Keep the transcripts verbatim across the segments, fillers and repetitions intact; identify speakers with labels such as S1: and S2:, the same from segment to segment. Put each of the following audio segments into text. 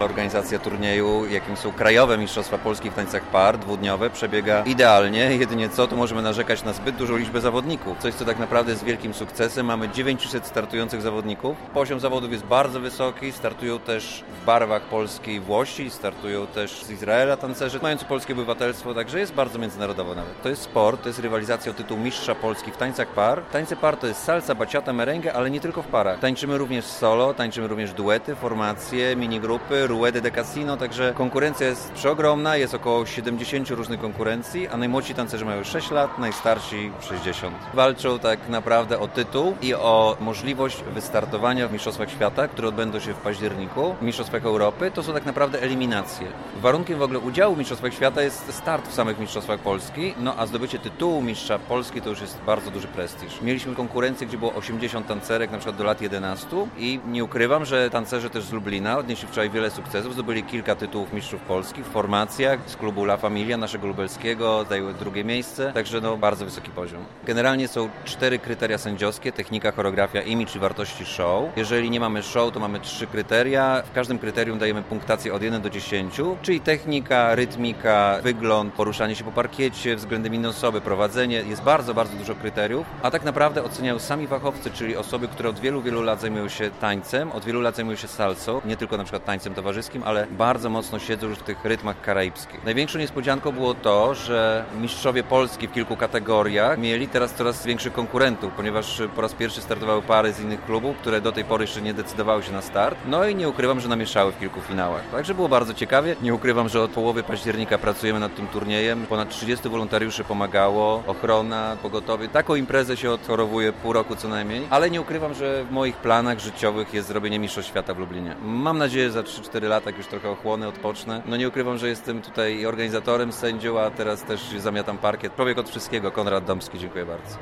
S1: organizacja turnieju, jakim są krajowe Mistrzostwa Polski w tańcach par, dwudniowe, przebiega idealnie. Jedynie co, to możemy narzekać na zbyt dużą liczbę zawodników. Coś, co tak naprawdę jest wielkim sukcesem. Mamy dziewięćset startujących zawodników. Poziom zawodów jest bardzo wysoki. Startują też w barwach Polski i Włosi. Startują też z Izraela tancerze, mający polskie obywatelstwo, także jest bardzo międzynarodowo nawet. To jest sport, to jest rywalizacja o tytuł mistrza Polski w tańcach par. Tańce par to jest salsa, baciata, merengue, ale nie tylko w parach. Tańczymy również solo, tańczymy również duety, formacje, minigrupy, ruedy de casino, także konkurencja jest przeogromna, jest około siedemdziesiąt różnych konkurencji, a najmłodsi tancerze mają sześć lat, najstarsi sześćdziesiąt. Walczą tak naprawdę o tytuł i o możliwość wystartowania w Mistrzostwach Świata, które odbędą się w październiku, w Mistrzostwach Europy. To są tak naprawdę eliminacje. Warunkiem w ogóle udziału w Mistrzostwach Świata jest start w samych Mistrzostwach Polski, no a zdobycie tytułu mistrza Polski to już jest bardzo duży prestiż. Mieliśmy konkurencję, gdzie było osiemdziesiąt tancerek, na przykład do lat jedenastu i nie ukrywam, że tancerze też z Lublina odnieśli wczoraj wiele sukcesów, zdobyli kilka tytułów mistrzów Polski w formacjach z klubu La Familia, naszego lubelskiego, zajęły drugie miejsce, także no bardzo wysoki poziom. Generalnie są cztery kryteria sędziowskie, technika, choreografia, image i wartości show. Jeżeli nie mamy show, to mamy trzy kryteria. W każdym kryterium dajemy punktację od jeden do dziesięciu, czyli technika, rytmika, wygląd, poruszanie się po parkiecie względem innej osoby, prowadzenie. Jest bardzo, bardzo dużo kryteriów, a tak naprawdę oceniają sami fachowcy, czyli osoby, które od wielu, wielu lat zajmują się tańcem, od wielu lat zajmują się salsą, nie tylko na przykład tańcem towarzyskim, ale bardzo mocno siedzą już w tych rytmach karaibskich. Największą niespodzianką było to, że mistrzowie Polski w kilku kategoriach mieli teraz coraz większych konkurentów, ponieważ po raz pierwszy startowały pary z innych klubów, które do tej pory jeszcze nie decydowały się na start. No i nie ukrywam, że namieszały w kilku finałach. Także było bardzo ciekawie. Nie ukrywam, że od połowy października pracujemy nad tym turniejem. Ponad trzydziestu wolontariuszy pomagało, ochrona, pogotowie. Taką imprezę się odchorowuje pół roku co najmniej, ale nie ukrywam, że w moich planach życiowych jest zrobienie Mistrzostw Świata w Lublinie. Mam nadzieję, że za trzy cztery lata, jak już trochę ochłonę, odpocznę. No nie ukrywam, że jestem tutaj organizatorem, sędzią, a teraz też zamiatam parkiet. Człowiek od wszystkiego, Konrad Domski, dziękuję bardzo.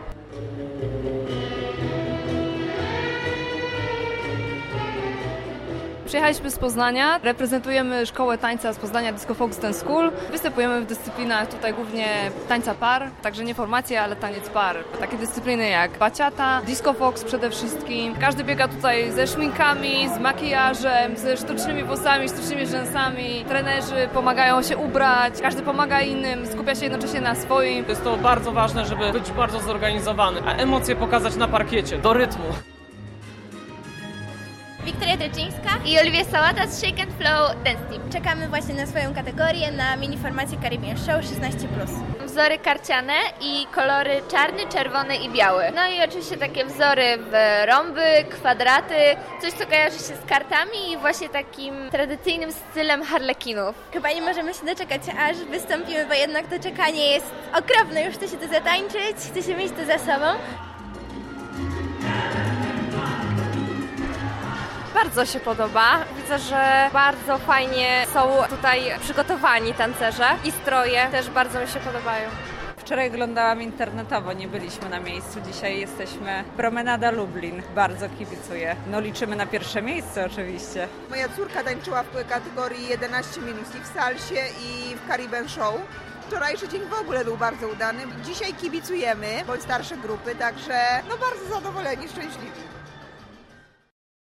S2: Przyjechaliśmy z Poznania, reprezentujemy szkołę tańca z Poznania Disco Fox Dance School. Występujemy w dyscyplinach tutaj głównie tańca par, także nie formacja, ale taniec par. Takie dyscypliny jak baciata, disco fox przede wszystkim. Każdy biega tutaj ze szminkami, z makijażem, ze sztucznymi włosami, sztucznymi rzęsami. Trenerzy pomagają się ubrać, każdy pomaga innym, skupia się jednocześnie na swoim.
S3: Jest to bardzo ważne, żeby być bardzo zorganizowany, a emocje pokazać na parkiecie, do rytmu.
S4: Wiktoria Tylczyńska i Oliwia Sałata z Shake and Flow Dance Team. Czekamy właśnie na swoją kategorię, na mini formację Caribbean Show szesnaście plus. Wzory karciane i kolory czarny, czerwony i biały. No i oczywiście takie wzory w rąby, kwadraty, coś co kojarzy się z kartami i właśnie takim tradycyjnym stylem harlekinów. Chyba nie możemy się doczekać, aż wystąpimy, bo jednak to czekanie jest okropne. Już chce się to zatańczyć, chce się mieć to za sobą.
S5: Bardzo się podoba. Widzę, że bardzo fajnie są tutaj przygotowani tancerze i stroje też bardzo mi się podobają.
S6: Wczoraj oglądałam internetowo, nie byliśmy na miejscu. Dzisiaj jesteśmy Promenada Lublin. Bardzo kibicuję. No liczymy na pierwsze miejsce oczywiście.
S7: Moja córka tańczyła w kategorii jedenaście minus i w salsie i w Caribbean Show. Wczorajszy dzień w ogóle był bardzo udany. Dzisiaj kibicujemy, bądź starsze grupy, także no bardzo zadowoleni, szczęśliwi.